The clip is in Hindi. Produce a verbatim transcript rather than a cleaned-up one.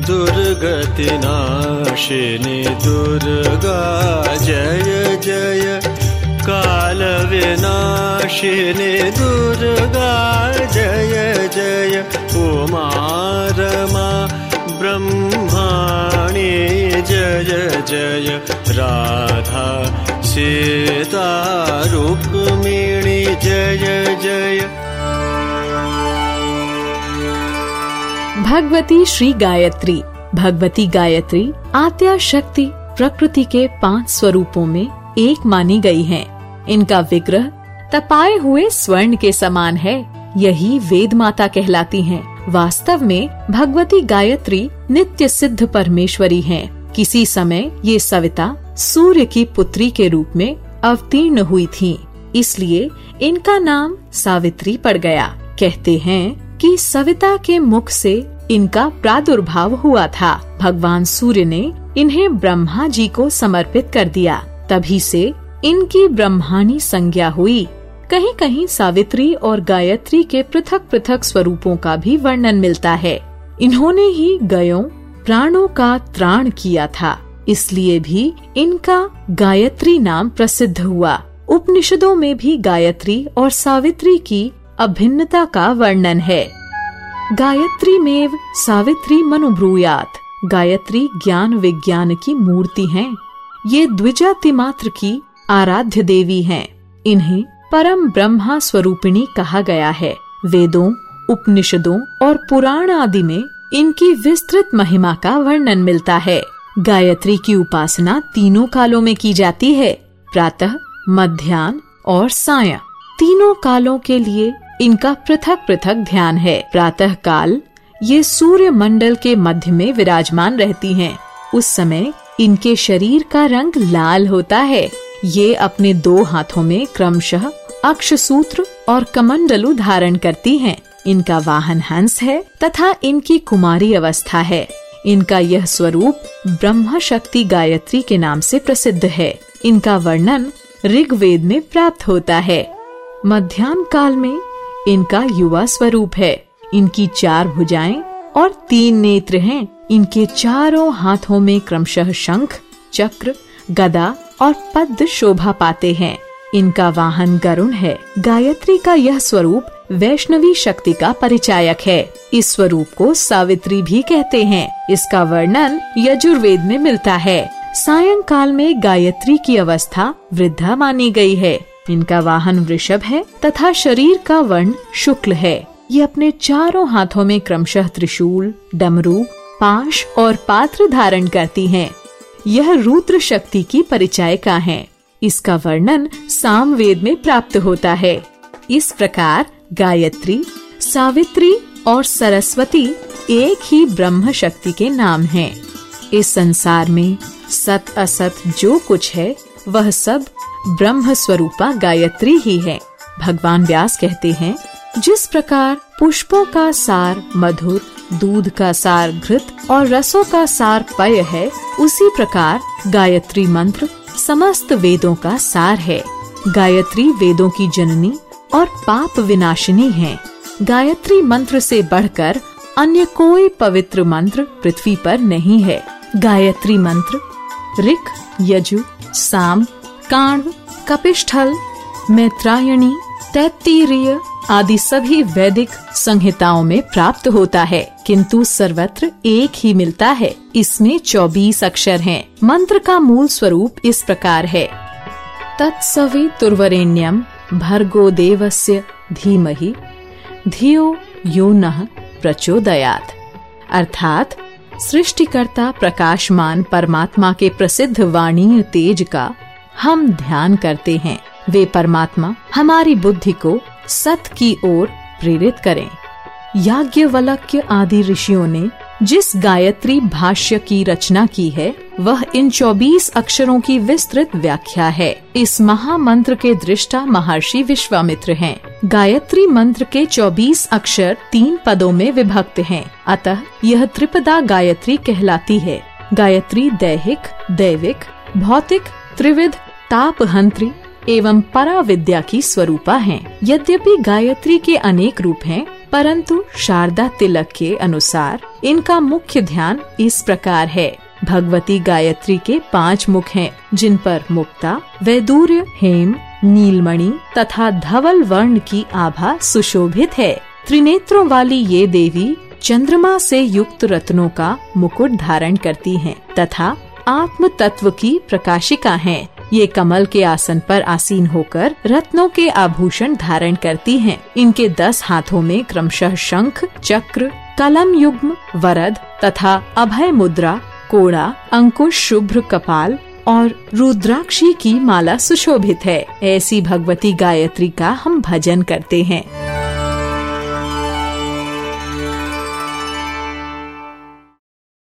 दुर्गति नाशिनी दुर्गा जय जय, काल विनाशिनी दुर्गा जय जय, उमा रमा ब्रह्माणी जय जय, राधा सीता रुक्मिणी जय जय। भगवती श्री गायत्री। भगवती गायत्री आद्या शक्ति प्रकृति के पांच स्वरूपों में एक मानी गई हैं। इनका विग्रह तपाए हुए स्वर्ण के समान है। यही वेद माता कहलाती हैं। वास्तव में भगवती गायत्री नित्य सिद्ध परमेश्वरी हैं। किसी समय ये सविता सूर्य की पुत्री के रूप में अवतीर्ण हुई थीं, इसलिए इनका नाम सावित्री पड़ गया। कहते हैं कि सविता के मुख से इनका प्रादुर्भाव हुआ था। भगवान सूर्य ने इन्हें ब्रह्मा जी को समर्पित कर दिया, तभी से इनकी ब्रह्मानी संज्ञा हुई। कहीं कहीं सावित्री और गायत्री के पृथक पृथक स्वरूपों का भी वर्णन मिलता है। इन्होंने ही गयों प्राणों का त्राण किया था, इसलिए भी इनका गायत्री नाम प्रसिद्ध हुआ। उपनिषदों में भी गायत्री और सावित्री की अभिन्नता का वर्णन है। गायत्री मेव सावित्री मनुब्रूयात। गायत्री ज्ञान विज्ञान की मूर्ति हैं। ये द्विजाति मात्र की आराध्य देवी हैं। इन्हें परम ब्रह्मा स्वरूपिणी कहा गया है। वेदों, उपनिषदों और पुराण आदि में इनकी विस्तृत महिमा का वर्णन मिलता है। गायत्री की उपासना तीनों कालों में की जाती है, प्रातः, मध्याह्न और सायं। तीनों कालों के लिए इनका पृथक पृथक ध्यान है। प्रातः काल ये सूर्य मंडल के मध्य में विराजमान रहती हैं। उस समय इनके शरीर का रंग लाल होता है। ये अपने दो हाथों में क्रमशः अक्षसूत्र और कमंडलू धारण करती हैं। इनका वाहन हंस है तथा इनकी कुमारी अवस्था है। इनका यह स्वरूप ब्रह्म शक्ति गायत्री के नाम से प्रसिद्ध है। इनका वर्णन ऋग्वेद में प्राप्त होता है। मध्याह्न काल में इनका युवा स्वरूप है। इनकी चार भुजाएं और तीन नेत्र हैं। इनके चारों हाथों में क्रमशः शंख, चक्र, गदा और पद्म शोभा पाते हैं। इनका वाहन गरुण है। गायत्री का यह स्वरूप वैष्णवी शक्ति का परिचायक है। इस स्वरूप को सावित्री भी कहते हैं। इसका वर्णन यजुर्वेद में मिलता है। सायंकाल में गायत्री की अवस्था वृद्धा मानी गई है। इनका वाहन वृषभ है तथा शरीर का वर्ण शुक्ल है। ये अपने चारों हाथों में क्रमशः त्रिशूल, डमरू, पाश और पात्र धारण करती हैं। यह रुद्र शक्ति की परिचायिका है। इसका वर्णन सामवेद में प्राप्त होता है। इस प्रकार गायत्री, सावित्री और सरस्वती एक ही ब्रह्म शक्ति के नाम हैं। इस संसार में सत असत जो कुछ है वह सब ब्रह्म स्वरूपा गायत्री ही है। भगवान व्यास कहते हैं, जिस प्रकार पुष्पों का सार मधुर, दूध का सार घृत और रसों का सार पेय है, उसी प्रकार गायत्री मंत्र समस्त वेदों का सार है। गायत्री वेदों की जननी और पाप विनाशिनी है। गायत्री मंत्र से बढ़कर अन्य कोई पवित्र मंत्र पृथ्वी पर नहीं है। गायत्री मंत्र ऋक्, यजु, साम, काण्व, कपिष्ठल, मैत्रायणी, तैत्तिरीय आदि सभी वैदिक संहिताओं में प्राप्त होता है, किंतु सर्वत्र एक ही मिलता है। इसमें चौबीस अक्षर हैं। मंत्र का मूल स्वरूप इस प्रकार है, तत्सवितुर्वरेण्यं भर्गो देवस्य धीमहि धियो यो नः प्रचोदयात्। अर्थात सृष्टिकर्ता प्रकाशमान परमात्मा के प्रसिद्ध वाणीय तेज का हम ध्यान करते हैं। वे परमात्मा हमारी बुद्धि को सत की ओर प्रेरित करें। याज्ञवल्क्य आदि ऋषियों ने जिस गायत्री भाष्य की रचना की है वह इन चौबीस अक्षरों की विस्तृत व्याख्या है। इस महामंत्र के दृष्टा महर्षि विश्वामित्र हैं। गायत्री मंत्र के चौबीस अक्षर तीन पदों में विभक्त हैं, अतः यह त्रिपदा गायत्री कहलाती है। गायत्री दैहिक, दैविक, भौतिक, त्रिविध, तापहंत्री एवं पराविद्या की स्वरूपा हैं। यद्यपि गायत्री के अनेक रूप हैं, परंतु शारदा तिलक के अनुसार इनका मुख्य ध्यान इस प्रकार है। भगवती गायत्री के पांच मुख हैं, जिन पर मुक्ता, वैदूर्य, हेम, नीलमणि तथा धवल वर्ण की आभा सुशोभित है। त्रिनेत्रों वाली ये देवी चंद्रमा से युक्त रत्नों का मुकुट धारण करती हैं तथा आत्म तत्व की प्रकाशिका हैं। ये कमल के आसन पर आसीन होकर रत्नों के आभूषण धारण करती हैं। इनके दस हाथों में क्रमशः शंख, चक्र, कलम युग्म, वरद तथा अभय मुद्रा, कोड़ा, अंकुश, शुभ्र कपाल और रुद्राक्षी की माला सुशोभित है। ऐसी भगवती गायत्री का हम भजन करते हैं।